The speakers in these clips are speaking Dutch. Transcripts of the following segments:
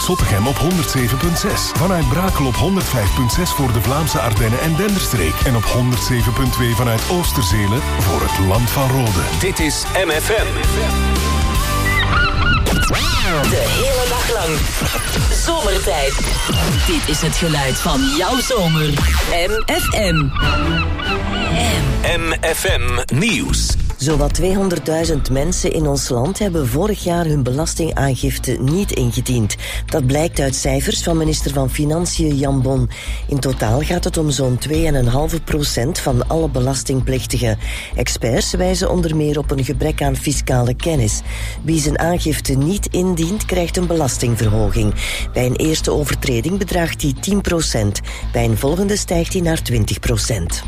Zottegem op 107.6. Vanuit Brakel op 105.6 voor de Vlaamse Ardennen en Denderstreek. En op 107.2 vanuit Oosterzele voor het Land van Rode. Dit is MFM. De hele dag lang. Zomertijd. Dit is het geluid van jouw zomer. MFM. MFM Nieuws. Zowat 200.000 mensen in ons land hebben vorig jaar hun belastingaangifte niet ingediend. Dat blijkt uit cijfers van minister van Financiën Jan Bon. In totaal gaat het om zo'n 2,5% van alle belastingplichtigen. Experts wijzen onder meer op een gebrek aan fiscale kennis. Wie zijn aangifte niet indient, krijgt een belastingverhoging. Bij een eerste overtreding bedraagt die 10%. Bij een volgende stijgt die naar 20%.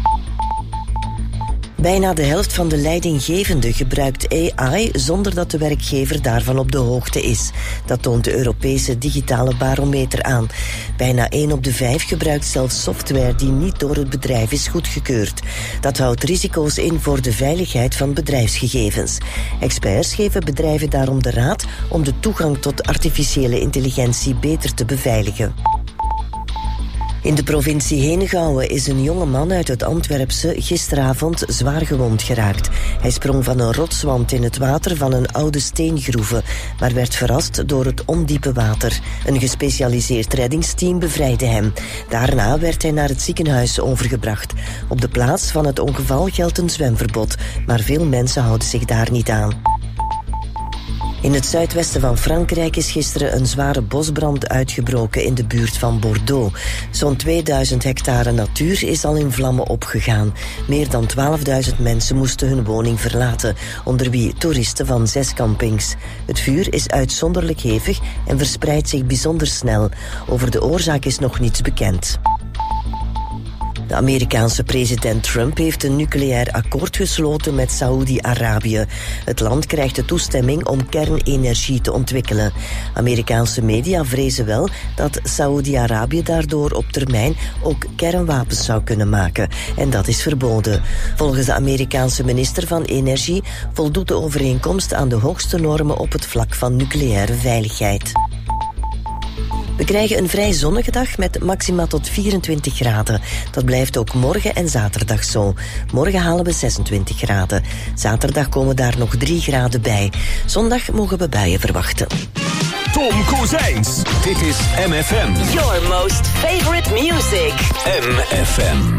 Bijna de helft van de leidinggevenden gebruikt AI zonder dat de werkgever daarvan op de hoogte is. Dat toont de Europese digitale barometer aan. Bijna 1 op de 5 gebruikt zelfs software die niet door het bedrijf is goedgekeurd. Dat houdt risico's in voor de veiligheid van bedrijfsgegevens. Experts geven bedrijven daarom de raad om de toegang tot artificiële intelligentie beter te beveiligen. In de provincie Henegouwen is een jonge man uit het Antwerpse gisteravond zwaar gewond geraakt. Hij sprong van een rotswand in het water van een oude steengroeve, maar werd verrast door het ondiepe water. Een gespecialiseerd reddingsteam bevrijdde hem. Daarna werd hij naar het ziekenhuis overgebracht. Op de plaats van het ongeval geldt een zwemverbod, maar veel mensen houden zich daar niet aan. In het zuidwesten van Frankrijk is gisteren een zware bosbrand uitgebroken in de buurt van Bordeaux. Zo'n 2000 hectare natuur is al in vlammen opgegaan. Meer dan 12.000 mensen moesten hun woning verlaten, onder wie toeristen van 6 campings. Het vuur is uitzonderlijk hevig en verspreidt zich bijzonder snel. Over de oorzaak is nog niets bekend. De Amerikaanse president Trump heeft een nucleair akkoord gesloten met Saoedi-Arabië. Het land krijgt de toestemming om kernenergie te ontwikkelen. Amerikaanse media vrezen wel dat Saoedi-Arabië daardoor op termijn ook kernwapens zou kunnen maken. En dat is verboden. Volgens de Amerikaanse minister van Energie voldoet de overeenkomst aan de hoogste normen op het vlak van nucleaire veiligheid. We krijgen een vrij zonnige dag met maxima tot 24 graden. Dat blijft ook morgen en zaterdag zo. Morgen halen we 26 graden. Zaterdag komen daar nog 3 graden bij. Zondag mogen we buien verwachten. Tom Kozijns. Dit is MFM. Your most favorite music. MFM.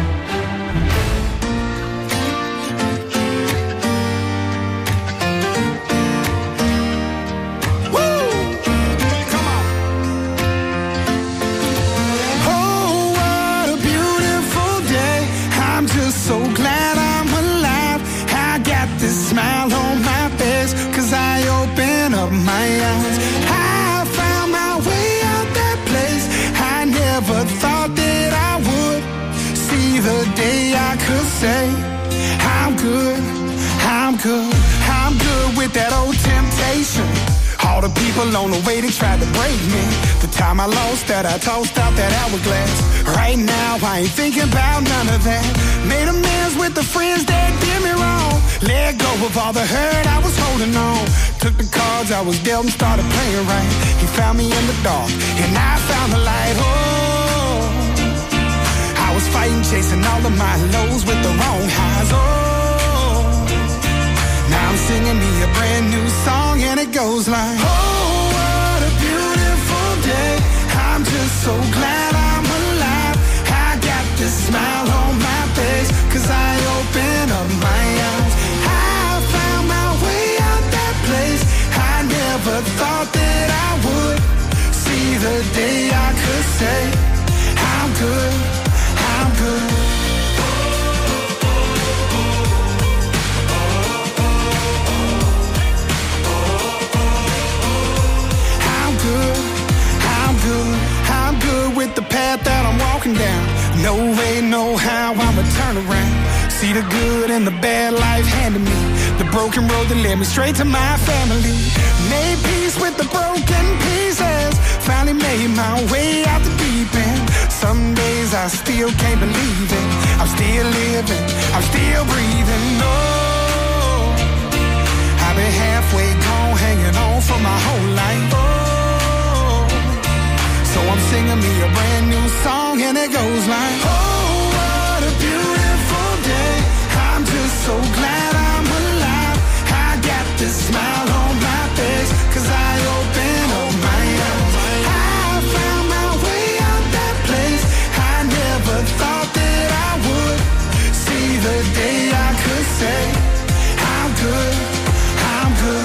So glad I'm alive. I got this smile on my face, 'cause I open up my eyes. I found my way out that place. I never thought that I would see the day I could say I'm good, I'm good, I'm good with that old temptation. All the people on the way, they tried to break me. The time I lost that, I tossed out that hourglass. Right now, I ain't thinking about none of that. Made amends with the friends that did me wrong. Let go of all the hurt I was holding on. Took the cards I was dealt and started playing right. He found me in the dark, and I found the light. Oh, I was fighting, chasing all of my lows with the wrong highs. Oh, now I'm singing me a brand new song, and it goes like, oh, what a beautiful day. I'm just so glad I'm alive. I got this smile on my face, 'cause I open up my eyes. I found my way out that place. I never thought that I would see the day I could say I'm good, I'm good. I'm good with the path that I'm walking down. No way, no how, I'ma turn around. See the good and the bad life handed me. The broken road that led me straight to my family. Made peace with the broken pieces. Finally made my way out the deep end. Some days I still can't believe it. I'm still living, I'm still breathing. No, I've been halfway gone, hanging on for my whole life. Oh, goes like, oh, what a beautiful day. I'm just so glad I'm alive. I got this smile on my face, 'cause I open up my eyes. I found my way out that place. I never thought that I would see the day I could say, I'm good, I'm good.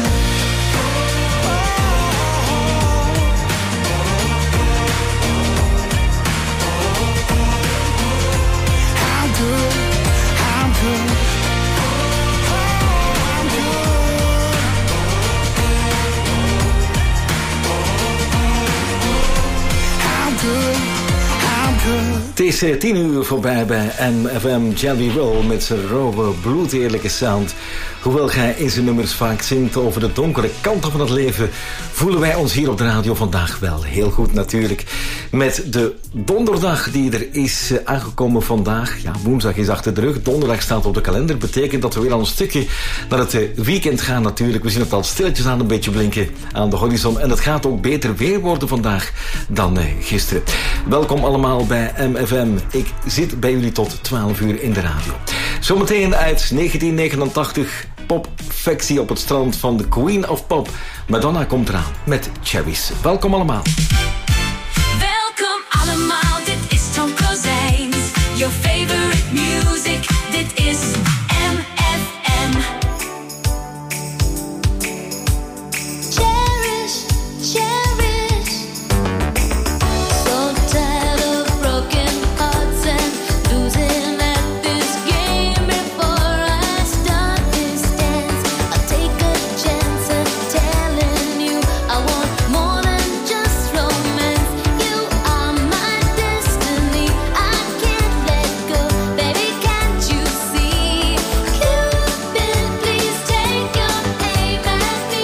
Het is 10 uur voorbij bij MFM Jelly Roll met zijn rauwe, bloedeerlijke sound. Hoewel hij in zijn nummers vaak zingt over de donkere kanten van het leven, voelen wij ons hier op de radio vandaag wel heel goed natuurlijk. Met de donderdag die er is aangekomen vandaag. Ja, woensdag is achter de rug. Donderdag staat op de kalender. Betekent dat we weer al een stukje naar het weekend gaan natuurlijk. We zien het al stilletjes aan een beetje blinken aan de horizon. En het gaat ook beter weer worden vandaag dan gisteren. Welkom allemaal bij MFM. Ik zit bij jullie tot 12 uur in de radio. Zometeen uit 1989... popfectie op het strand van de Queen of Pop. Madonna komt eraan met Cherries. Welkom allemaal. Welkom allemaal, dit is Tom Kozijns. Your favorite music, dit is MFM. Cherish, cherish. So tired of broken hearts and losing at this game. Before I start this dance, I'll take a chance at telling you I want more than just romance. You are my destiny, I can't let go. Baby, can't you see? Cupid, please take your aim at me.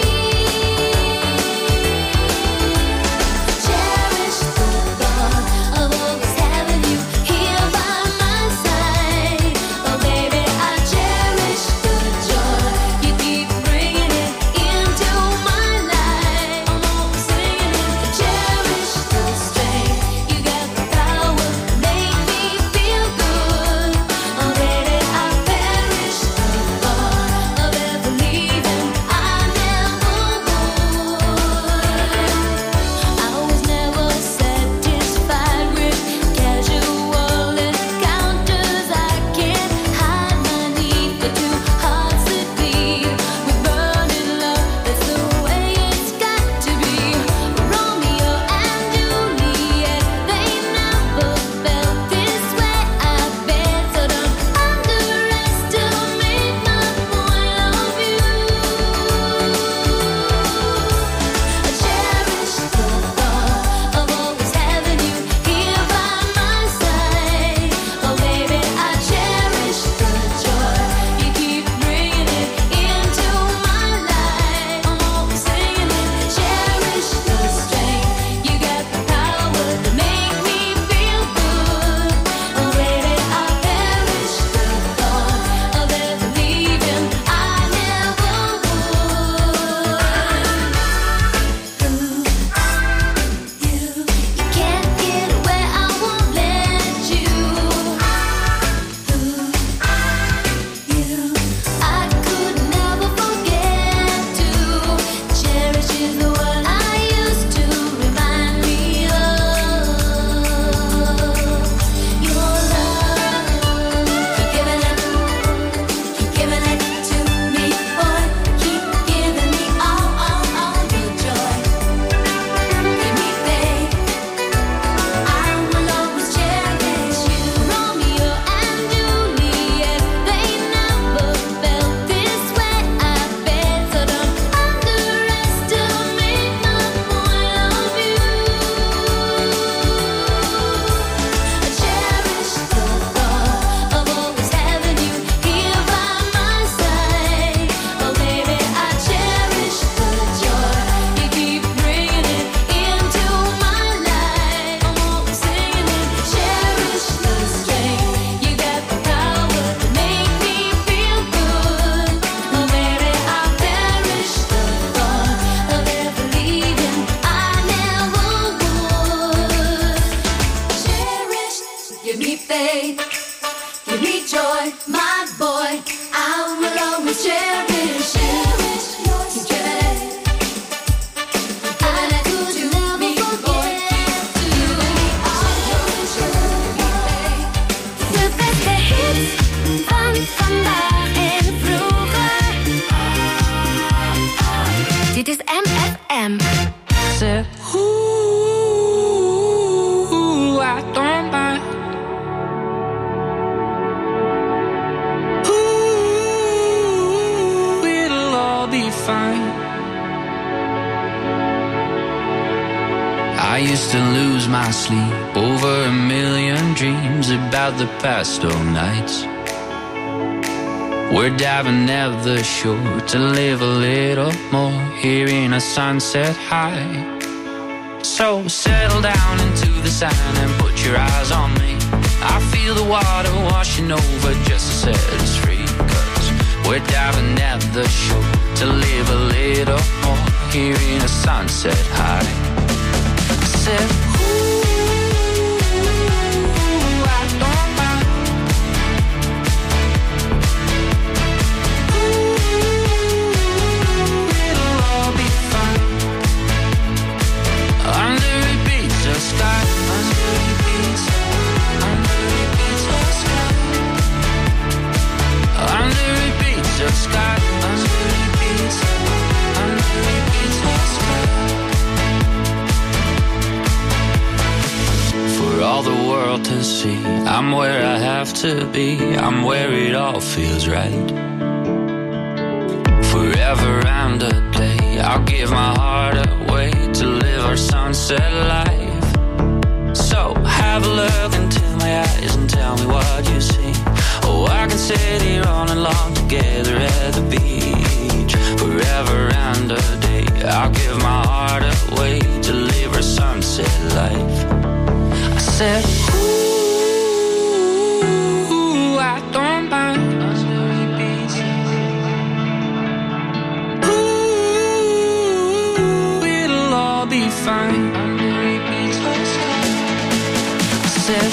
Cherish the thought of always having you here by my side. Oh baby, I cherish the joy you keep bringing it into my life. I'm always singing it. Cherish the strength you got, the power to make me feel good. Oh baby, I perish the thought of ever leaving. I never would. I was never satisfied with casual encounters. I can't hide my need for two hearts that beat with burning love. That's the way it's got to be. Romeo and Juliet, they never felt this way, I bet. So don't underestimate my point of view. I cherish the thought of always having you here by my side. Oh baby, I cherish the joy you keep bringing it into my life. I'm always singing it. Cherish the strength you got, the power to make me feel good. Oh baby, I perish the thought of ever leaving. I never would. You can't get where I won't let you. I could never forget to cherish is the word I used to remind me of your love. Keep giving it to me, boy. Keep giving me all your joy. Give me faith, I will always cherish you. Romeo and Juliet, they never felt this way, I bet. So don't underestimate I used to lose my sleep over a million dreams about the past old nights. We're diving at the shore to live a little more, hearing a sunset high. So settle down into the sand and put your eyes on me. I feel the water washing over just to set us free. 'Cause we're diving at the shore to live a little more, hearing a sunset high. I said, ooh, I don't mind. Ooh, it'll all be fine. Under a pizza sky, under a pizza sky, under a pizza sky, under a pizza sky. For all the world to see, I'm where I have to be, I'm where it all feels right. Forever and a day, I'll give my heart away to live our sunset life. So have a look into my eyes and tell me what you see. Oh, I can sit here all night long together at the beach. Forever and a day, I'll give my heart away to live our sunset life. I said, ooh, I don't mind. Ooh, it'll all be fine. I said,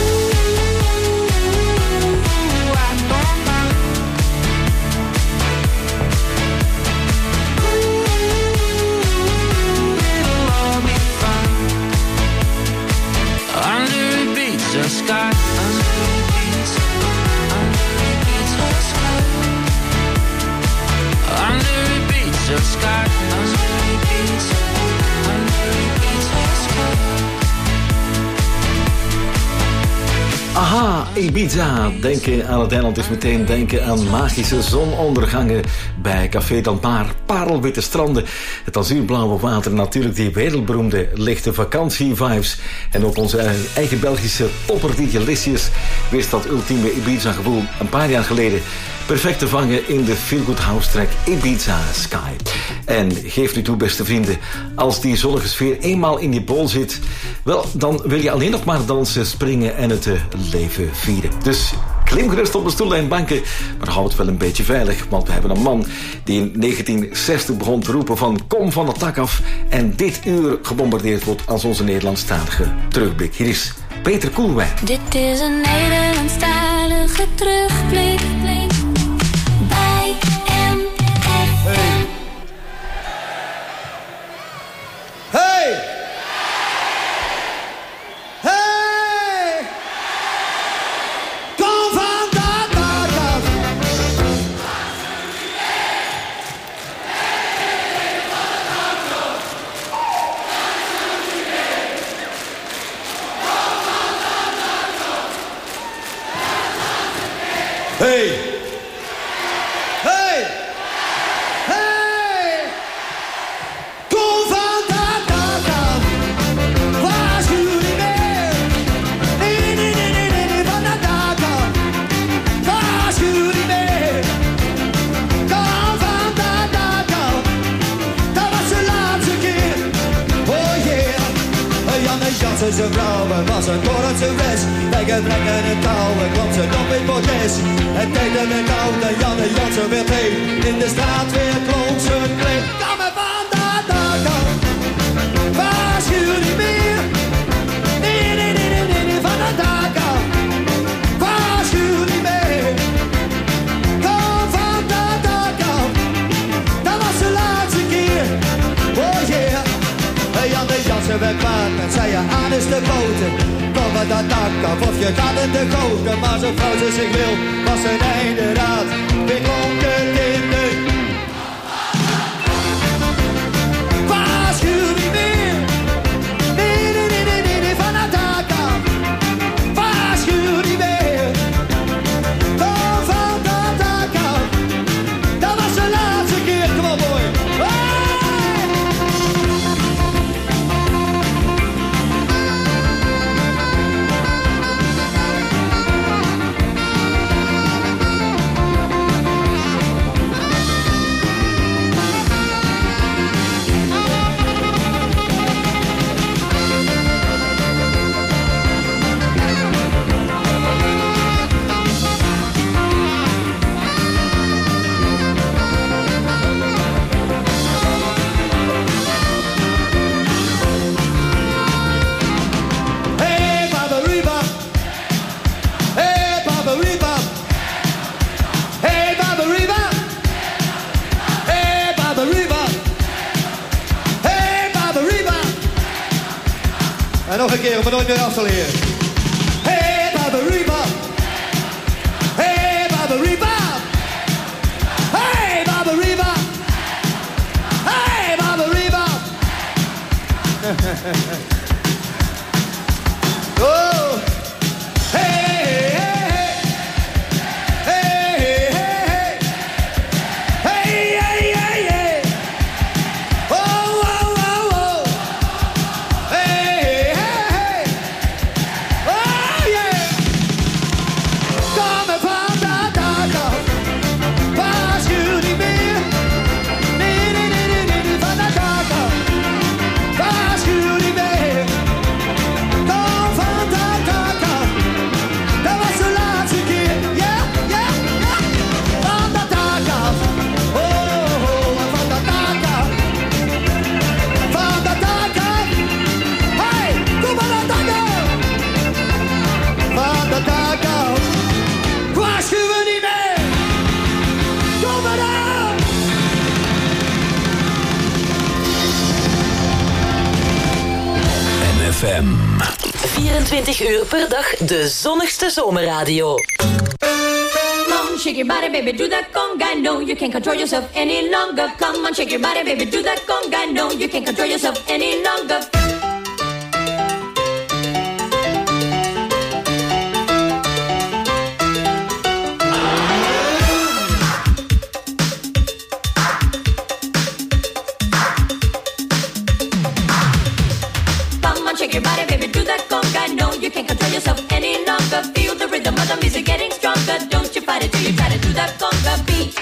ooh, I don't mind. Ooh, it'll all be fine. Under a pizza sky, under a pizza sky, under a pizza sky, under a pizza sky. Aha, Ibiza. Denken aan het eiland is meteen denken aan magische zonondergangen bij Café Dan Paar. Parelwitte stranden, het azuurblauwe water, natuurlijk die wereldberoemde lichte vakantievibes. En ook onze eigen Belgische topper DJ Licious wist dat ultieme Ibiza-gevoel een paar jaar geleden perfect te vangen in de feel-good house track Ibiza Sky. En geef nu toe, beste vrienden, als die zonnige sfeer eenmaal in je bol zit, wel, dan wil je alleen nog maar dansen, springen en het leven vieren. Dus klim gerust op een stoel en banken, maar hou het wel een beetje veilig, want we hebben een man die in 1960 begon te roepen van kom van het dak af en dit uur gebombardeerd wordt als onze Nederlandstalige terugblik. Hier is Peter Koelewijn. Dit is een Nederlandstalige terugblik bij MFM. Hey! Hey! Kom van dat dak af. Hey! Hey! Hey! Kom van dat dak af. Waarschuw niet meer. Nee, nee, nee, nee, nee, nee, van dat dak af. Waarschuw niet meer. Kom van dat dak af. Dat was de laatste keer. Oh yeah. Jan en Jansen zijn vrouwen was een kortse west. Bij gebrek en het touwen kwam ze nog in protest. Het deed hem met oud en Jan en Jansen weer heen. In de straat weer klonk zijn kreet. Kom maar van dat dak af. Waarschuw niet meer. Nee, nee, nee, nee, nee, nee, van dat dak af. Waarschuw niet meer. Kom van dat dak af. Dat was de laatste keer. Oh yeah. Jan en Jansen werd kwaad en zei je aan is de boten. Kom van dat dak af of je gaat in de goten. Maar zo vrouw ze zich wil was een einde raad. Weer klonk het in de... Waarschuw niet meer. Nee, nee, nee, nee, nee, nee, van dat dak af. Waarschuw niet meer. Kom van dat dak af. Dat was de laatste keer, kom op boy. Hey! En nog een keer om het nooit meer af te leren. Hey, Barbariba. Hey, Barbariba. Hey, Barbariba. Hey, Barbariba. Oh. Hey, hey, hey. Hey, hey, hey. Hey, hey, hey, hey. Oh, oh, oh, oh. Hey, hey, hey. Oh, yeah. Kom van de dag af. Waarschuw niet meer. Nee, nee, nee, nee, nee, van de dag af. Waarschuw niet meer. Kom van de dag af. Dat was de laatste keer. Ja, ja, ja. Van de dag af. Oh, oh, oh, van de dag af. Van de dag af. Hey, kom van de dag af. Van de dag af. Waarschuwen niet meer. Kom maar aan. MFM. 24 uur per dag de zonnigste zomerradio. Come on, shake your body, baby, do that conga. No, you can't control yourself any longer. Come on, shake your body, baby, do that conga. No, you can't control yourself any longer. Come on, shake your body, baby, do that conga. No, you can't control yourself any longer. Feel the rhythm of the music getting stronger. Don't you fight it till you try to do that conga beat.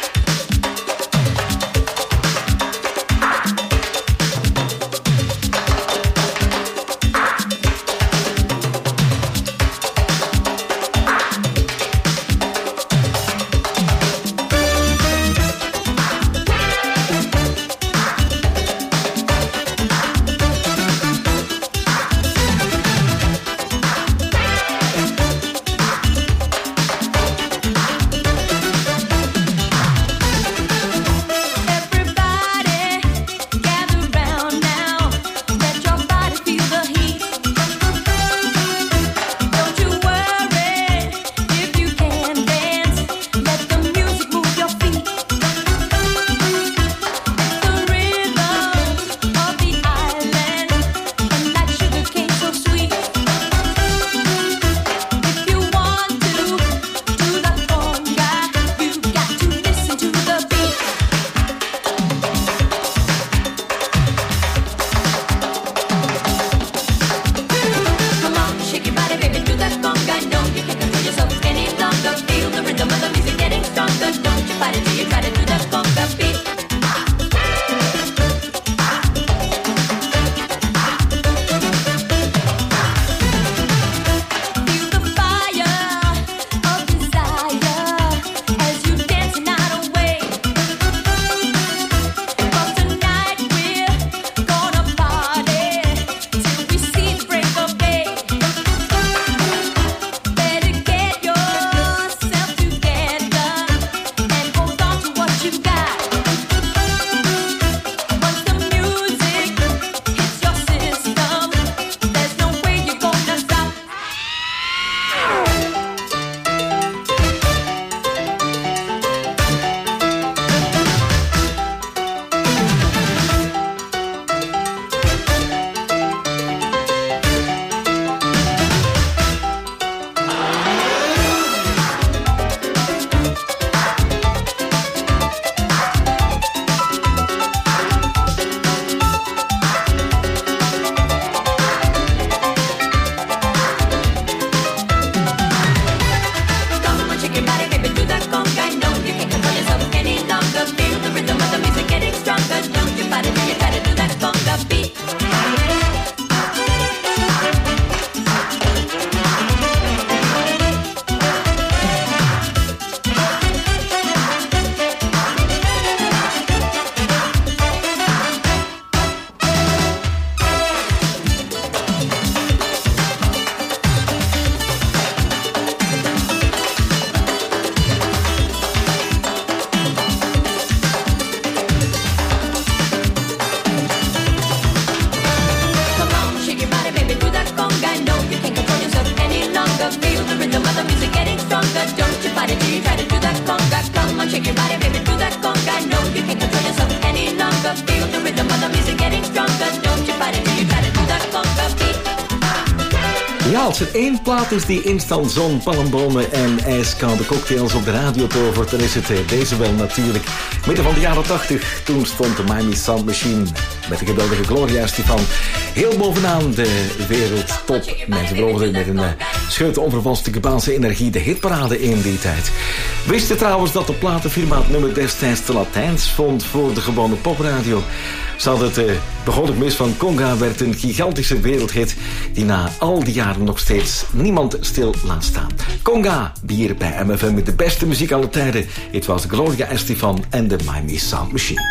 shake your body, baby, do that conga. No, you can't control yourself any longer. Feel the rhythm of the music getting stronger. Don't you fight it, you gotta do that conga beat. Ja, als er één plaat is die instant zon, palmbomen en ijskoude cocktails op de radio tovert, dan is het deze wel natuurlijk. Midden van de jaren 80, toen stond de Miami Sound Machine met de geweldige Gloria Estefan heel bovenaan de wereldtop. Mensen veroverden met een scheute onvervalste Cubaanse energie de hitparade in die tijd. Wist je trouwens dat de platenfirma het nummer destijds te Latijns vond voor de gewone popradio? Ze hadden het behoorlijk mis van Conga, werd een gigantische wereldhit die na al die jaren nog steeds niemand stil laat staan. Conga, hier bij MFM met de beste muziek aller tijden. Het was Gloria Estefan en de Miami Sound Machine.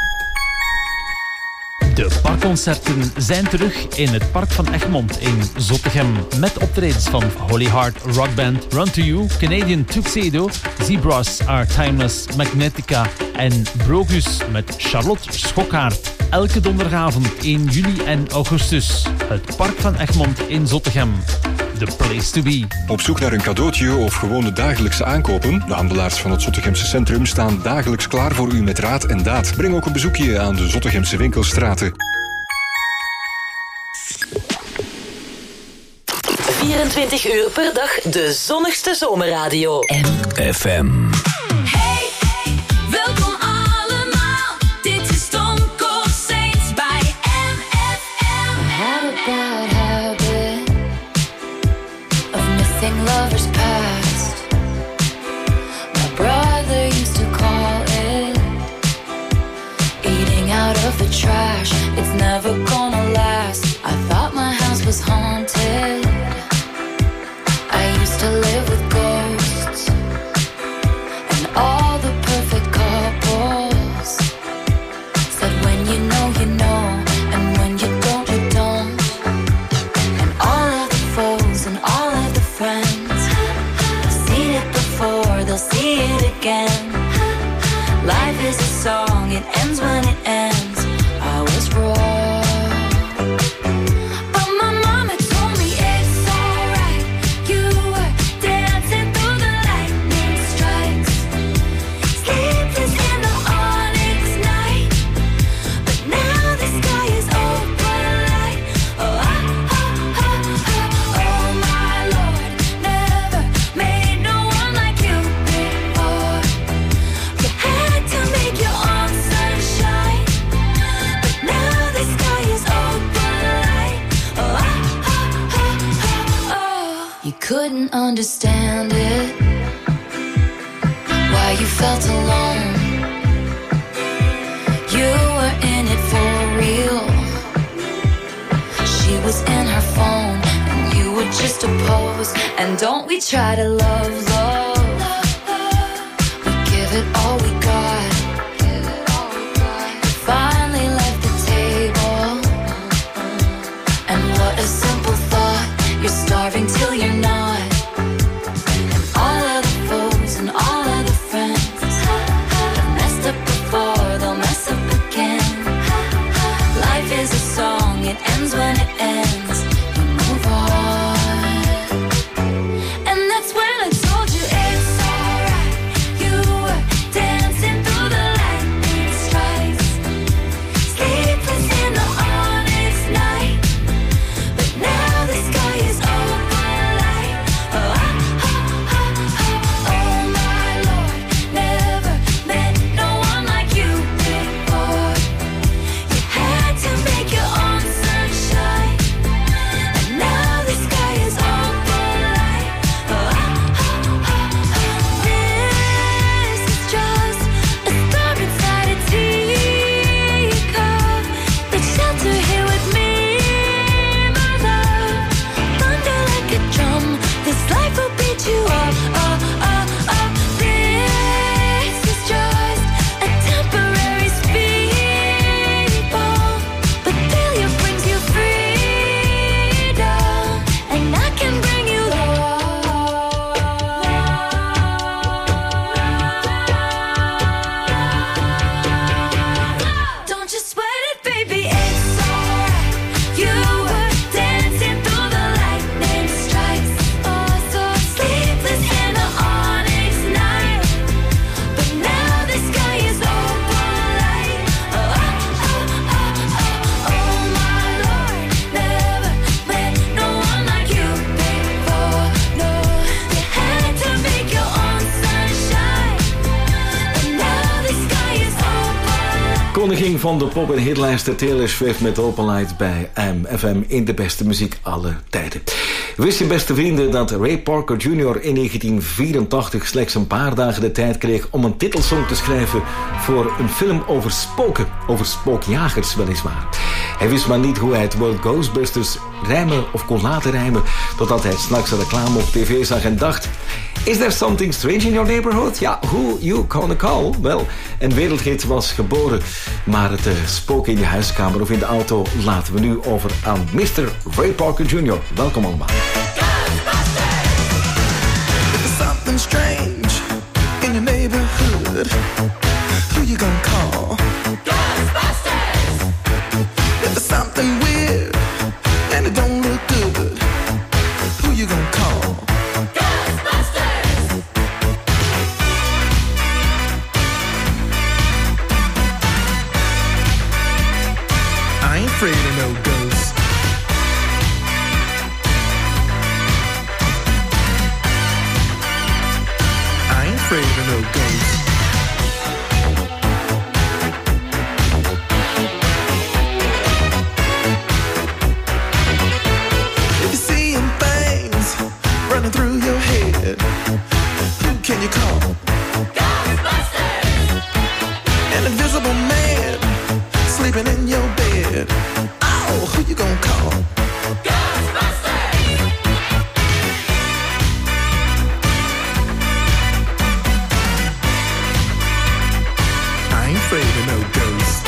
De parkconcerten zijn terug in het Park van Egmond in Zottegem. Met optredens van Holy Heart Rock Band, Run To You, Canadian Tuxedo, Zebras Are Timeless, Magnetica en Brogus met Charlotte Schokkaert. Elke donderdagavond in juli en augustus. Het Park van Egmond in Zottegem. The place to be. Op zoek naar een cadeautje of gewoon de dagelijkse aankopen? De handelaars van het Zottegemse centrum staan dagelijks klaar voor u met raad en daad. Breng ook een bezoekje aan de Zottegemse winkelstraten. 24 uur per dag de zonnigste zomerradio. FM. Hey, welkom allemaal. Dit is Stone Cold Saints bij MFM. I had a bad habit of missing lovers past. My brother used to call it eating out of the trash. It's never gonna last. I thought my house was haunted. I used to live with ghosts and all the perfect couples said when you know, and when you don't, you don't. And all of the foes and all of the friends have seen it before, they'll see it again. Life is a song, it ends when it ends. I was wrong. Couldn't understand it, why you felt alone. You were in it for real. She was in her phone and you were just a pose. And don't we try to love, we give it all we got. Finally left the table, and what a simple thought. You're starving till you're not. And all of the foes and all of the friends have messed up before, they'll mess up again. Life is a song, it ends when it ends. You move on. And that's when I told you it's alright. You were dancing through the lightning strikes, sleepless in the onyx night. But now the sky is open light. Oh, oh my Lord, never met no one like you before. You had to make your own sunshine, van de pop- en hitlijster Taylor Swift met Open Lights bij FM in de beste muziek aller tijden. Wist je, beste vrienden, dat Ray Parker Jr. in 1984 slechts een paar dagen de tijd kreeg om een titelsong te schrijven voor een film over spoken, over spookjagers weliswaar. Hij wist maar niet hoe hij het woord Ghostbusters rijmen of kon laten rijmen, totdat hij 's nachts een reclame op tv zag en dacht: Is there something strange in your neighborhood? Ja, who you gonna call? Wel, een wereldhit was geboren. Maar het spook in je huiskamer of in de auto laten we nu over aan Mr. Ray Parker Jr. Welkom allemaal. If there's something strange in your neighborhood, who you gonna call? Ghostbusters! If there's something weird and it don't look good, who you gonna call? Ghostbusters! I ain't afraid of no ghosts. I ain't afraid of no ghosts. If you're seeing things running through your head, who can you call? Ghostbusters! An invisible man sleeping in your bed. Oh, who you gonna call? Ghostbusters! I ain't afraid of no ghosts.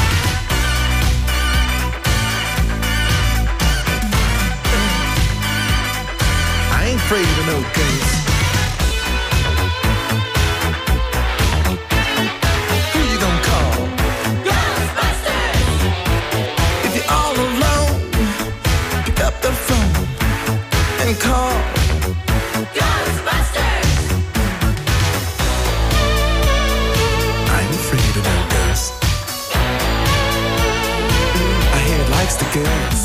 I ain't afraid of no ghosts. Who you gonna call? Ghostbusters! If you're all alone, pick up the phone and call Ghostbusters! I ain't afraid of no ghosts. I hear it likes the girls.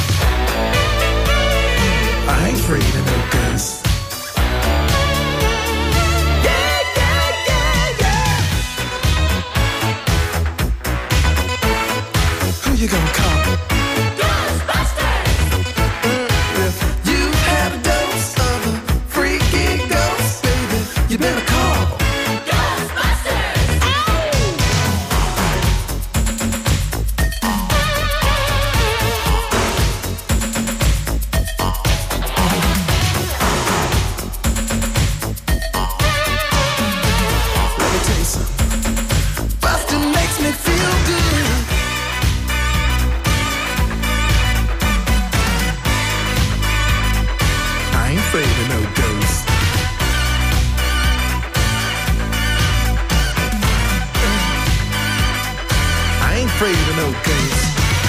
I ain't afraid of no ghosts. Yeah, yeah, yeah, yeah. Who you gonna call? Ghostbusters! If you had a dose of a freaky ghost, baby, you better call Ghostbusters! Let me tell you something. Bustin' makes me feel good. I ain't afraid of no ghosts. I ain't afraid of no ghosts.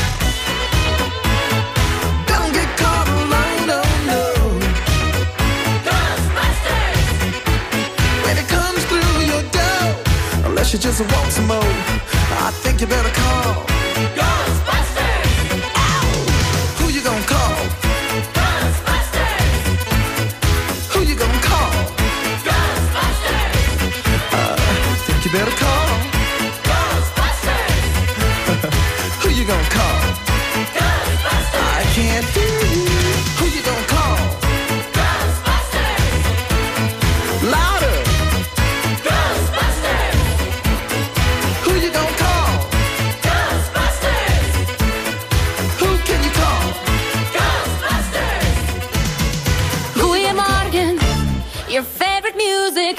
Don't get caught alone, no, no. Ghostbusters! When it comes through your door, unless you just want some more, I think you better call Ghostbusters! Ow! Who you gonna call? Ghostbusters! Who you gonna call? Ghostbusters! Think you better call Ghostbusters! Who you gonna call? Ghostbusters! I can't hear you. Who you gonna call? Ghostbusters! Louder! Ghostbusters! Who you gonna call? Ghostbusters! Who can you call? Ghostbusters! Goeiemorgen, your favorite music.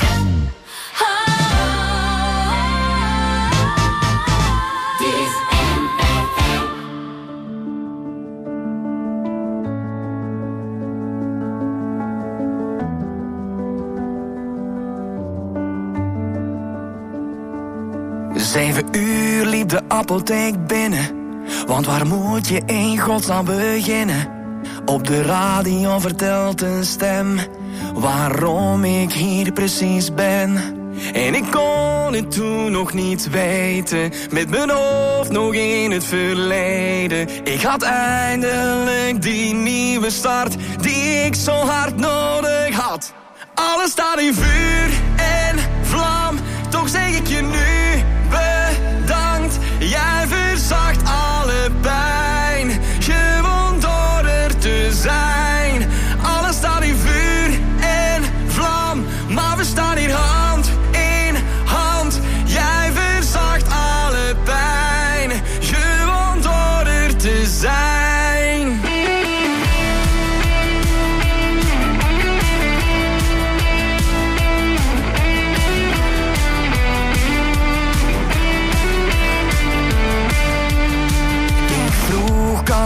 Zeven uur liep de apotheek binnen, want waar moet je in godsnaam beginnen? Op de radio vertelt een stem waarom ik hier precies ben. En ik kon het toen nog niet weten, met mijn hoofd nog in het verleden. Ik had eindelijk die nieuwe start die ik zo hard nodig had. Alles staat in vuur en vlam, toch zeg ik je nu bedankt. Jij verzamelt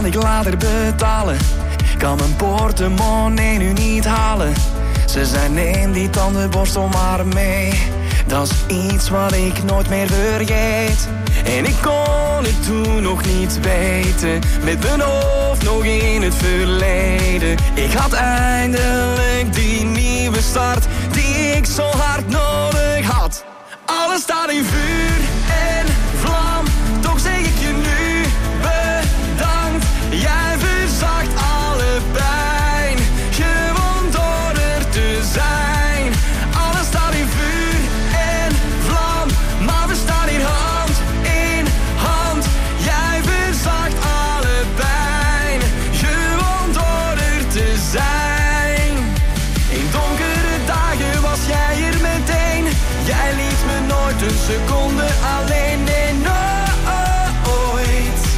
ik later betalen. Kan mijn portemonnee nu niet halen. Ze zei neem die tandenborstel maar mee. Dat is iets wat ik nooit meer vergeet. En ik kon het toen nog niet weten. Met mijn hoofd nog in het verleden. Ik had eindelijk die nieuwe start die ik zo hard nodig had. Alles staat in vuur en vlam. Toch zeg ik je nu bedankt. Jij verzacht alle pijn. Gewoon door er te zijn. Alles staat in vuur en vlam. Maar we staan in hand in hand. Jij verzacht alle pijn. Gewoon door er te zijn. In donkere dagen was jij er meteen. Jij liet me nooit een seconde alleen. Nee, nooit.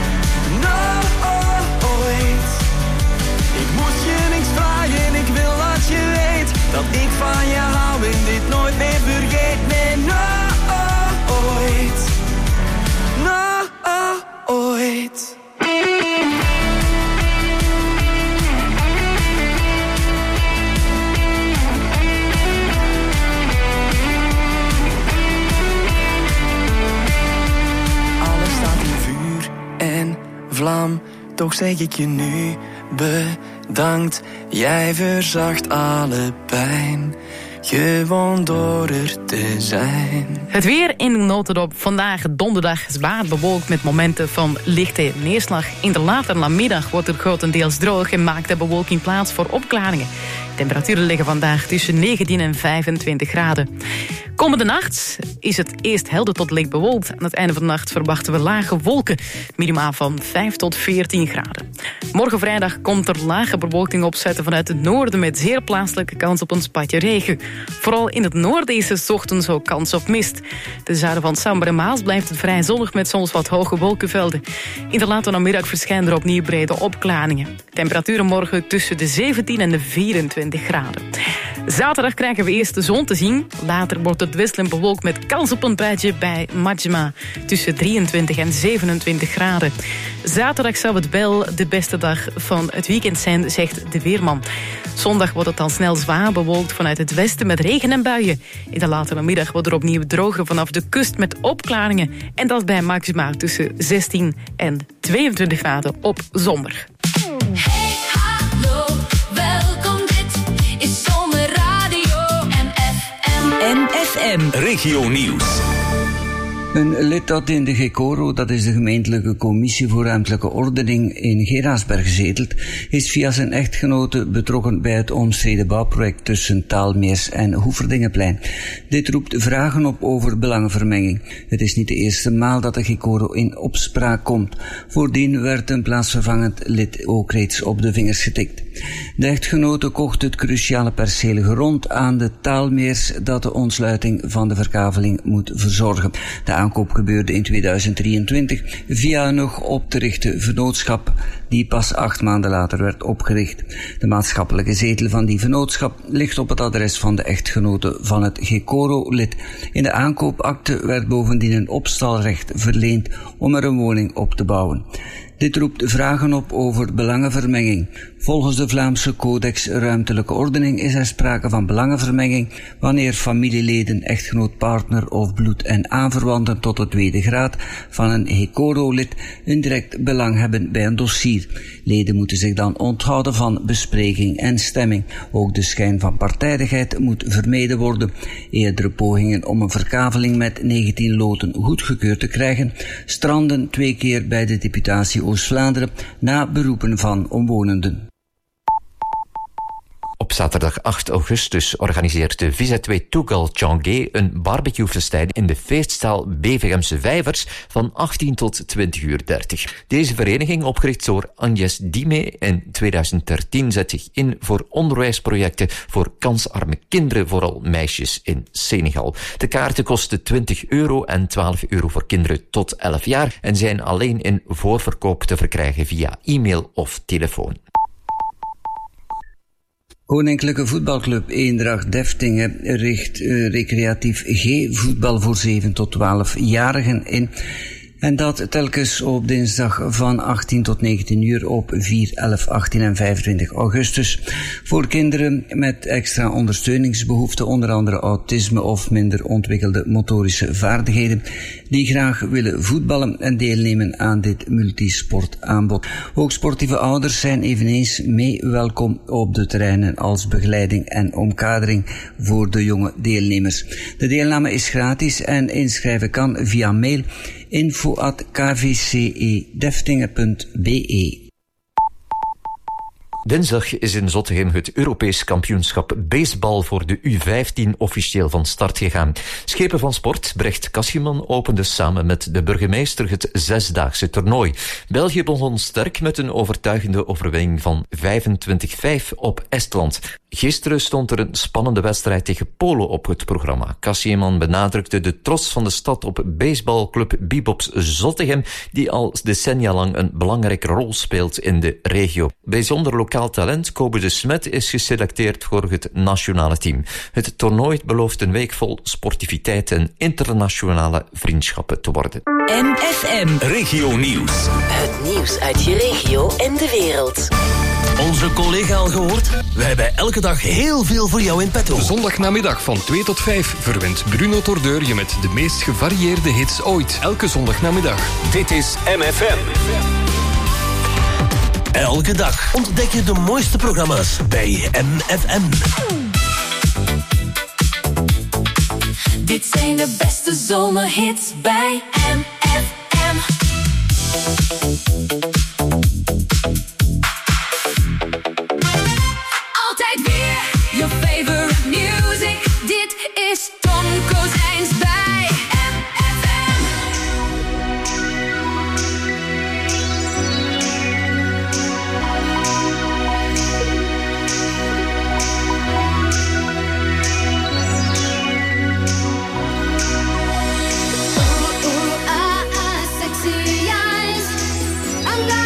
Nooit. Ik moest je niks vragen, ik wil dat je weet dat ik van je hou en dit nooit meer vergeet. Nee, nooit. Nooit. Alles staat in vuur en vlam, toch zeg ik je nu bedankt. Jij verzacht alle pijn, gewoon door er te zijn. Het weer in de notendop. Vandaag donderdag zwaar bewolkt met momenten van lichte neerslag. In de late namiddag wordt het grotendeels droog en maakt de bewolking plaats voor opklaringen. Temperaturen liggen vandaag tussen 19 en 25 graden. Komende nacht is het eerst helder tot licht bewolkt. Aan het einde van de nacht verwachten we lage wolken. Minimaal van 5 tot 14 graden. Morgen vrijdag komt er lage bewolking opzetten vanuit het noorden met zeer plaatselijke kans op een spatje regen. Vooral in het noorden is er 's ochtends ook kans op mist. Ten zuiden van Sambre en Maas blijft het vrij zonnig met soms wat hoge wolkenvelden. In de late namiddag verschijnen er opnieuw brede opklaringen. Temperaturen morgen tussen de 17 en de 24 graden. Zaterdag krijgen we eerst de zon te zien. Later wordt het wisselend bewolkt met kans op een buitje bij Majma. Tussen 23 en 27 graden. Zaterdag zou het wel de beste dag van het weekend zijn, zegt de weerman. Zondag wordt het al snel zwaar bewolkt vanuit het westen met regen en buien. In de late namiddag wordt er opnieuw droger vanaf de kust met opklaringen. En dat bij maxima tussen 16 en 22 graden op zondag. Hey, hallo, welkom, dit is Zomerradio MFM. MFM. Regio Nieuws. Een lid dat in de GECORO, dat is de gemeentelijke commissie voor ruimtelijke ordening in Geraardsberg zetelt, is via zijn echtgenote betrokken bij het omstreden bouwproject tussen Taalmeers en Hoeverdingenplein. Dit roept vragen op over belangenvermenging. Het is niet de eerste maal dat de GECORO in opspraak komt. Voordien werd een plaatsvervangend lid ook reeds op de vingers getikt. De echtgenote kocht het cruciale perceel grond aan de Taalmeers dat de ontsluiting van de verkaveling moet verzorgen. De aankoop gebeurde in 2023 via een nog op te richten vennootschap die pas 8 maanden later werd opgericht. De maatschappelijke zetel van die vennootschap ligt op het adres van de echtgenote van het GECORO-lid. In de aankoopakte werd bovendien een opstalrecht verleend om er een woning op te bouwen. Dit roept vragen op over belangenvermenging. Volgens de Vlaamse Codex Ruimtelijke Ordening is er sprake van belangenvermenging wanneer familieleden, echtgenoot, partner of bloed- en aanverwanten tot de tweede graad van een GECORO-lid een direct belang hebben bij een dossier. Leden moeten zich dan onthouden van bespreking en stemming. Ook de schijn van partijdigheid moet vermeden worden. Eerdere pogingen om een verkaveling met 19 loten goedgekeurd te krijgen stranden 2 keer bij de deputatie Oost-Vlaanderen na beroepen van omwonenden. Op zaterdag 8 augustus organiseert de VZ2 Tougal Tchangé een barbecuefestijn in de feestzaal Bevegemse Vijvers van 18 tot 20:30. Deze vereniging, opgericht door Agnes Dime in 2013, zet zich in voor onderwijsprojecten voor kansarme kinderen, vooral meisjes in Senegal. De kaarten kosten €20 en €12 voor kinderen tot 11 jaar en zijn alleen in voorverkoop te verkrijgen via e-mail of telefoon. Koninklijke Voetbalclub Eendracht Deftingen richt recreatief G-voetbal voor 7 tot 12-jarigen in. En dat telkens op dinsdag van 18 tot 19 uur op 4, 11, 18 en 25 augustus. Voor kinderen met extra ondersteuningsbehoeften, onder andere autisme of minder ontwikkelde motorische vaardigheden, die graag willen voetballen en deelnemen aan dit multisportaanbod. Ook sportieve ouders zijn eveneens mee welkom op de terreinen als begeleiding en omkadering voor de jonge deelnemers. De deelname is gratis en inschrijven kan via mail info@kvcedeftingen.be. Dinsdag is in Zottegem het Europees kampioenschap baseball voor de U15 officieel van start gegaan. Schepen van Sport, Brecht Kassieman, opende samen met de burgemeester het 6-daagse toernooi. België begon sterk met een overtuigende overwinning van 25-5 op Estland. Gisteren stond er een spannende wedstrijd tegen Polen op het programma. Kassieman benadrukte de trots van de stad op baseballclub Bebops Zottegem, die al decennia lang een belangrijke rol speelt in de regio. Bijzonder lokaal talent Kobe de Smet is geselecteerd voor het nationale team. Het toernooi belooft een week vol sportiviteit en internationale vriendschappen te worden. MFM Regio Nieuws. Het nieuws uit je regio en de wereld. Onze collega al gehoord? We hebben elke dag heel veel voor jou in petto. Zondagnamiddag van 2 tot 5 verwint Bruno Tordeur je met de meest gevarieerde hits ooit. Elke zondagnamiddag. Dit is MFM. Elke dag ontdek je de mooiste programma's bij MFM. Dit zijn de beste zomerhits bij MFM. Altijd weer your favorite music. Dit is Tom Kozijns bij MFM. Sexy eyes. I'm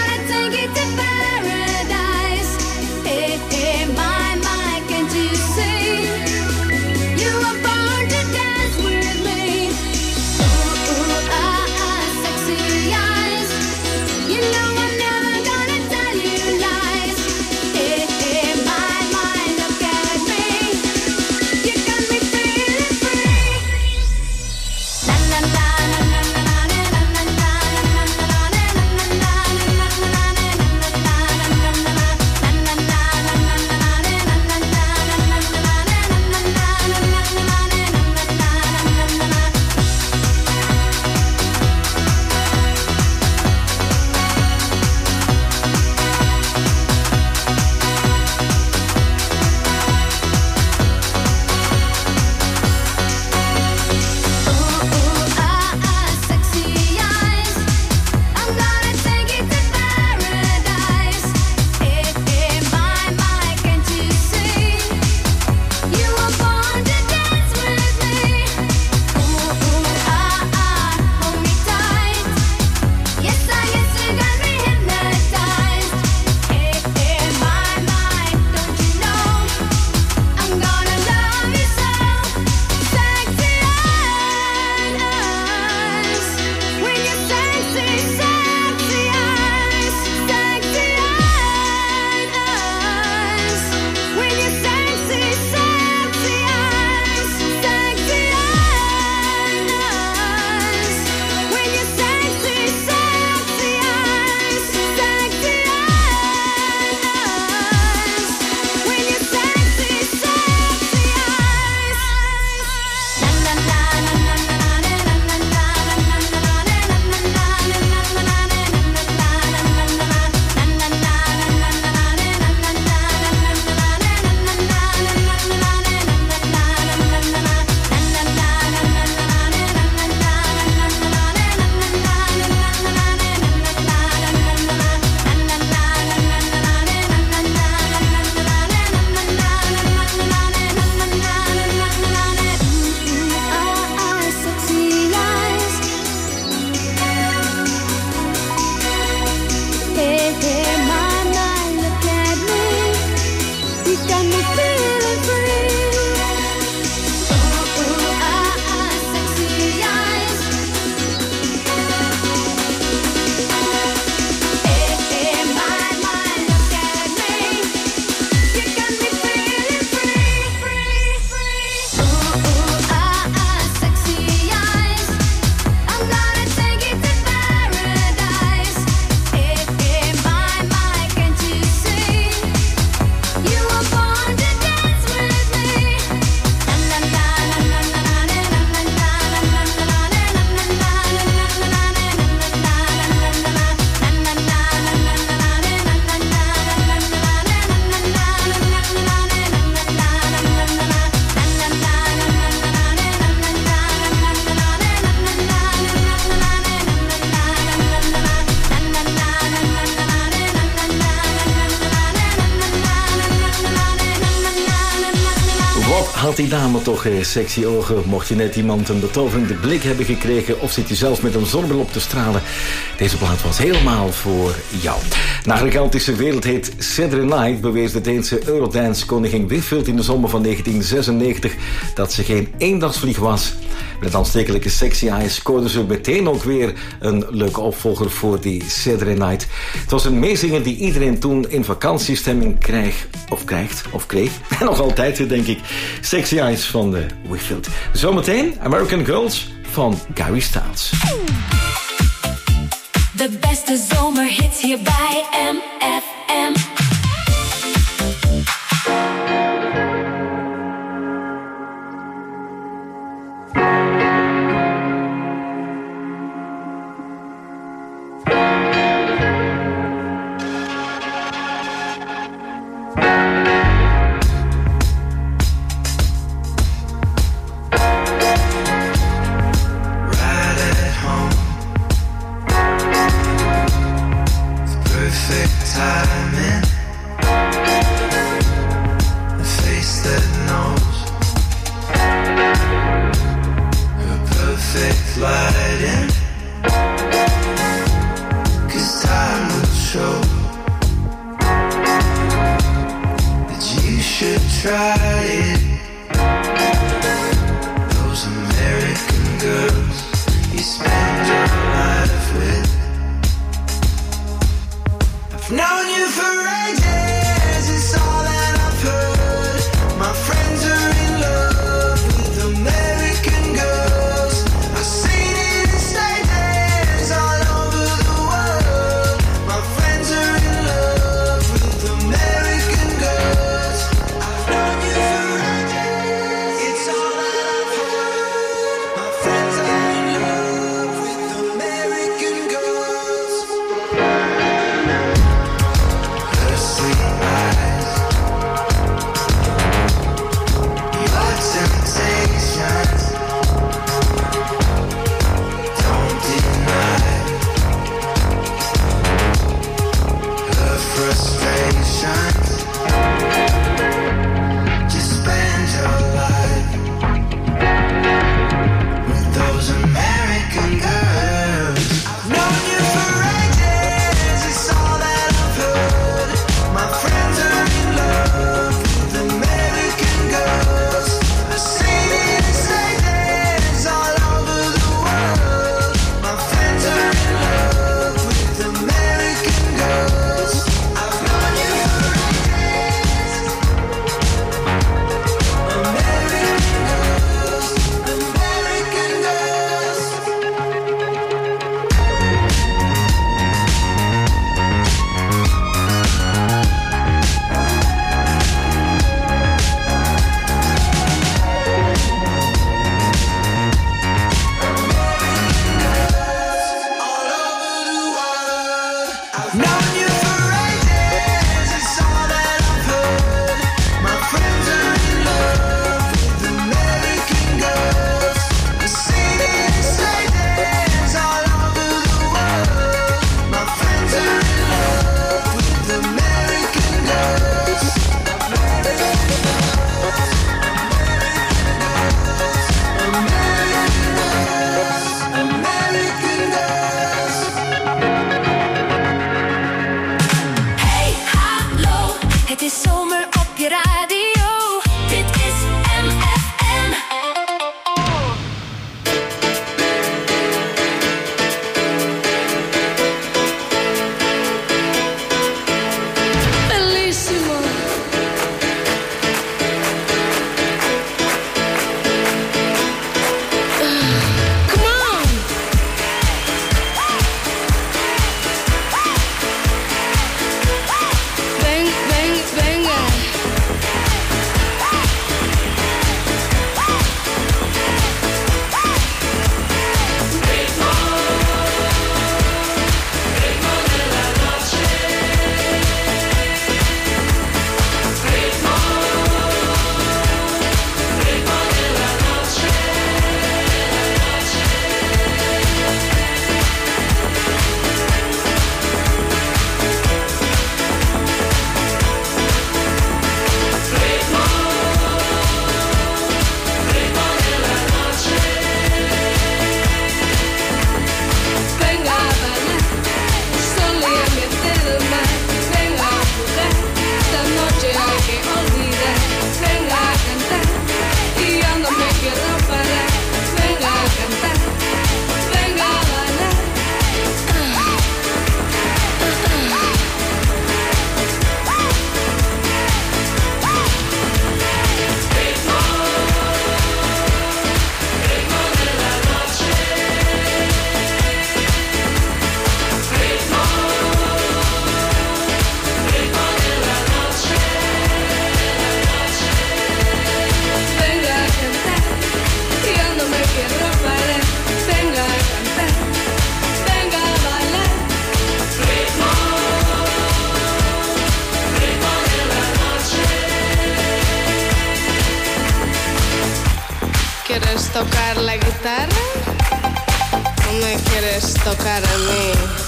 Wat had die dame toch sexy ogen. Mocht je net iemand een betoverende blik hebben gekregen of zit je zelfs met een zonnebril op te stralen. Deze plaat was helemaal voor jou. Naar de gigantische wereldhit Saturday Night bewees de Deense Eurodance-koningin Whitfield in de zomer van 1996 dat ze geen eendagsvlieg was. Met aanstekelijke Sexy Eyes scoorde ze meteen ook weer een leuke opvolger voor die Saturday Night. Het was een meezinger die iedereen toen in vakantiestemming kreeg. En nog altijd, denk ik. Sexy Eyes van de Whitfield. Zometeen American Girls van Gary Styles. De beste zomerhits hier bij MFM. tocar la guitarra o me quieres tocar a mí?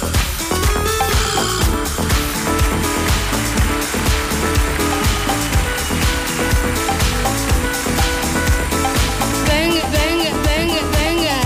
Venga, venga, venga, venga.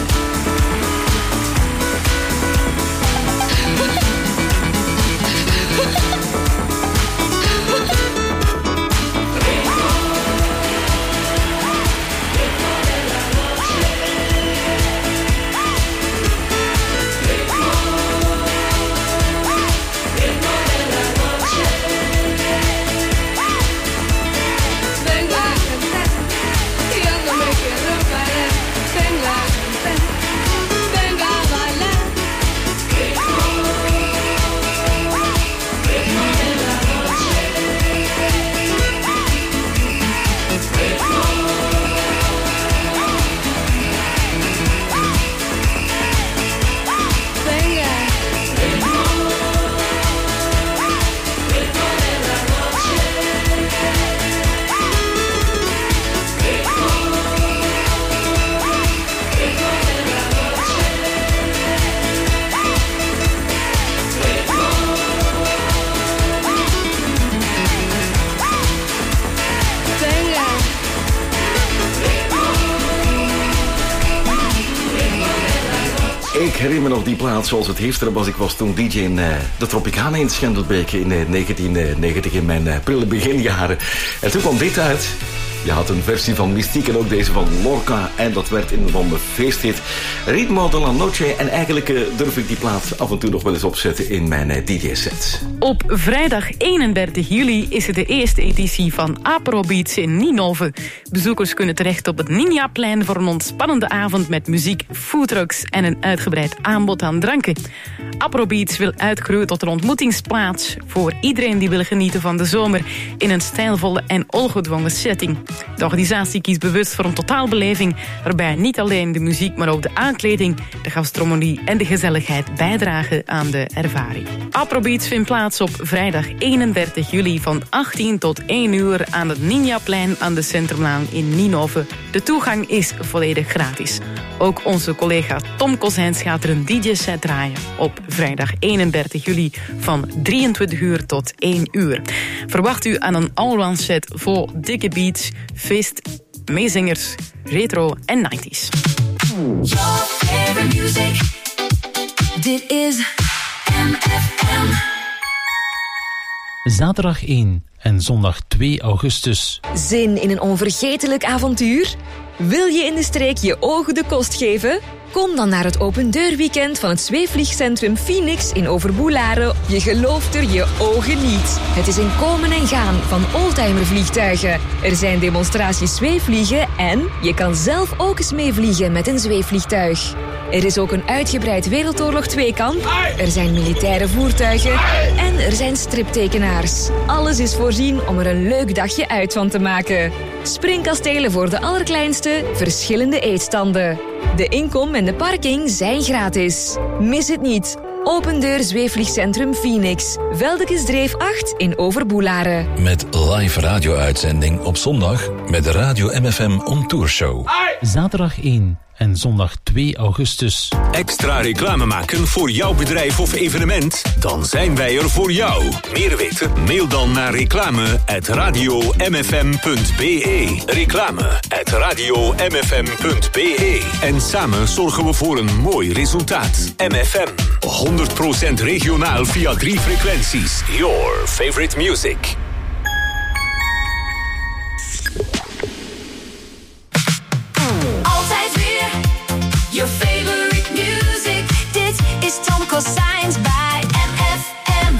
Ik herinner me nog die plaats zoals het gisteren was. Ik was toen DJ in de Tropicana in Schendelbeek in 1990 in mijn prille beginjaren. En toen kwam dit uit. Je had een versie van Mystiek en ook deze van Lorca. En dat werd in van de feesthit Ritmo de la Noche. En eigenlijk durf ik die plaat af en toe nog wel eens opzetten in mijn DJ-set. Op vrijdag 31 juli is het de eerste editie van Afrobeats in Ninove. Bezoekers kunnen terecht op het Ninjaplein voor een ontspannende avond met muziek, foodtrucks en een uitgebreid aanbod aan dranken. Afrobeats wil uitgroeien tot een ontmoetingsplaats voor iedereen die wil genieten van de zomer in een stijlvolle en ongedwongen setting. De organisatie kiest bewust voor een totaalbeleving waarbij niet alleen de muziek, maar ook de aankleding, de gastronomie en de gezelligheid bijdragen aan de ervaring. Afrobeats vindt plaats op vrijdag 31 juli van 18 tot 1 uur aan het Ninjaplein aan de Centrumlaan in Ninove. De toegang is volledig gratis. Ook onze collega Tom Kozijns gaat er een DJ-set draaien op vrijdag 31 juli van 23 uur tot 1 uur. Verwacht u aan een all-round set vol dikke beats, feest, meezingers, retro en 90s. Your favorite music. Dit is MFM. Zaterdag 1 en zondag 2 augustus. Zin in een onvergetelijk avontuur? Wil je in de streek je ogen de kost geven? Kom dan naar het opendeurweekend van het zweefvliegcentrum Phoenix in Overboelaren. Je gelooft er je ogen niet. Het is een komen en gaan van oldtimervliegtuigen. Er zijn demonstraties zweefvliegen en je kan zelf ook eens meevliegen met een zweefvliegtuig. Er is ook een uitgebreid Wereldoorlog 2-kamp. Er zijn militaire voertuigen. En er zijn striptekenaars. Alles is voorzien om er een leuk dagje uit van te maken. Springkastelen voor de allerkleinste, verschillende eetstanden. De inkom en de parking zijn gratis. Mis het niet. Open deur zweefvliegcentrum Phoenix. Veldekesdreef 8 in Overboelaren. Met live radio-uitzending op zondag met de Radio MFM On Tour Show. Zaterdag 1 en zondag 2 augustus. Extra reclame maken voor jouw bedrijf of evenement? Dan zijn wij er voor jou. Meer weten? Mail dan naar reclame@radiomfm.be. Reclame@radiomfm.be. En samen zorgen we voor een mooi resultaat. MFM. 100% regionaal via 3 frequenties. Your favorite music. Altijd weer your favorite music. Dit is Tom Kozijns bij MFM.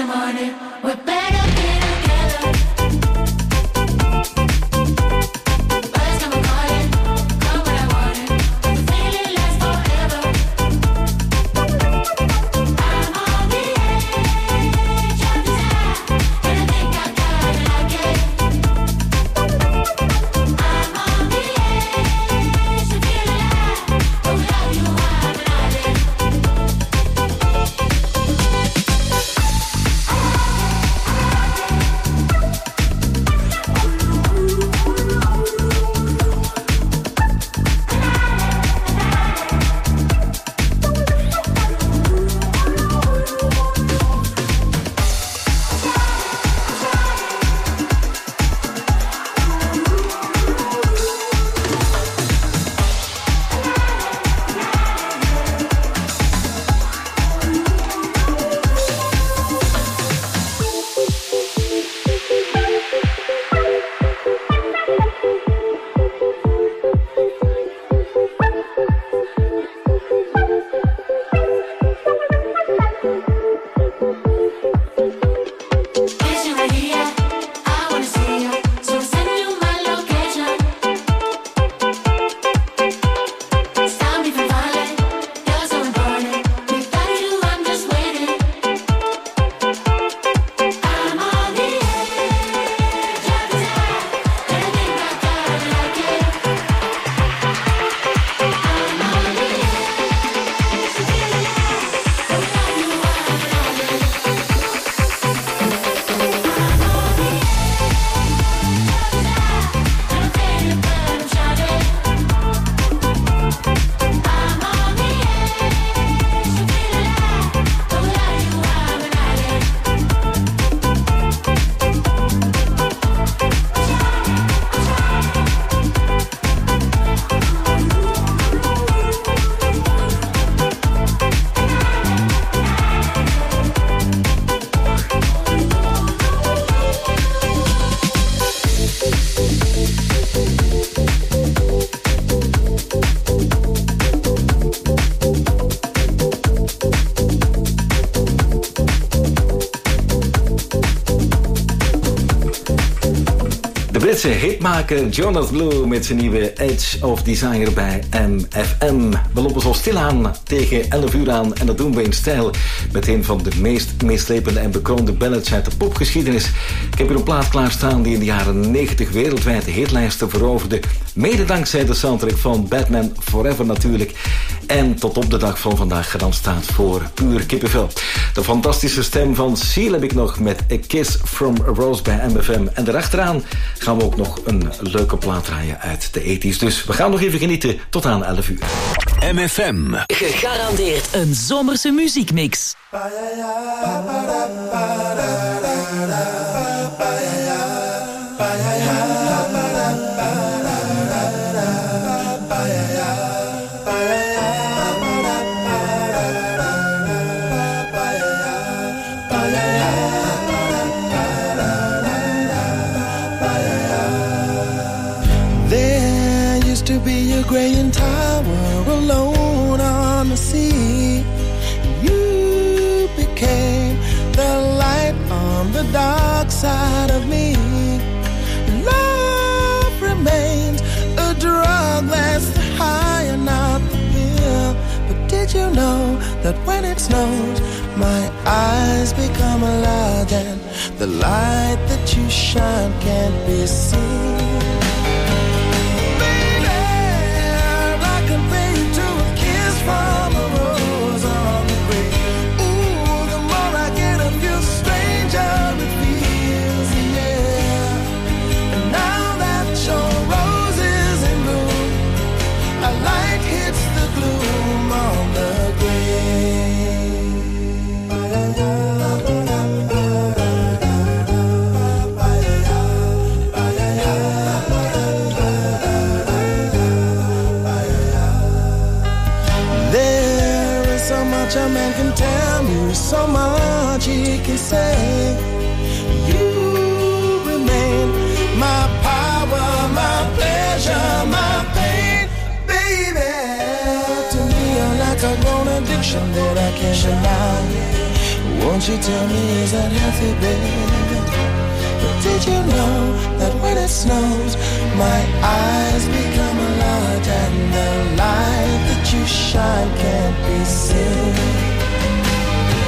the morning, we're better be together. Birds come calling, come when I want it. The feeling lasts forever. I'm on the edge of desire, and I think I got it again. I'm on the edge to feel alive. Oh, without you, I'm an island. Vision right here, I wanna see you, so send you my location. Stop me from falling, you're so important. Without you, I'm just waiting. I'm on the edge of desire, and I think I got it again. I'm on the edge to feel alive. Without you, I'm an island. De Britse hitmaker Jonas Blue met zijn nieuwe Edge of Desire bij MFM. We lopen zo stilaan tegen 11 uur aan en dat doen we in stijl met een van de meest meeslepende en bekroonde ballads uit de popgeschiedenis. Ik heb hier een plaat klaarstaan die in de jaren 90 wereldwijd de hitlijsten veroverde. Mede dankzij de soundtrack van Batman Forever natuurlijk. En tot op de dag van vandaag gedaan staat voor puur kippenvel. De fantastische stem van Seal heb ik nog met A Kiss from a Rose bij MFM. En daarachteraan gaan we ook nog een leuke plaat draaien uit de 80's. Dus we gaan nog even genieten tot aan 11 uur. MFM. Gegarandeerd een zomerse muziekmix. There used to be a graying tower alone on the sea. You became the light on the dark side of me. Love remains a drug that's the high and not the pill. But did you know that when it snows, my eyes become alive and the light that you shine can't be seen? From a rose on the grave. Ooh, the more I get of you, stranger it feels, yeah. And now that your rose is in bloom, a light hits the gloom on the a man can tell you so much he can say. You remain my power, my pleasure, my pain, baby. To me, you're like a grown addiction that I can't deny. Won't you tell me, is that healthy, baby? But did you know that when it snows, my eyes become a lot, and the light that you shine can't be seen?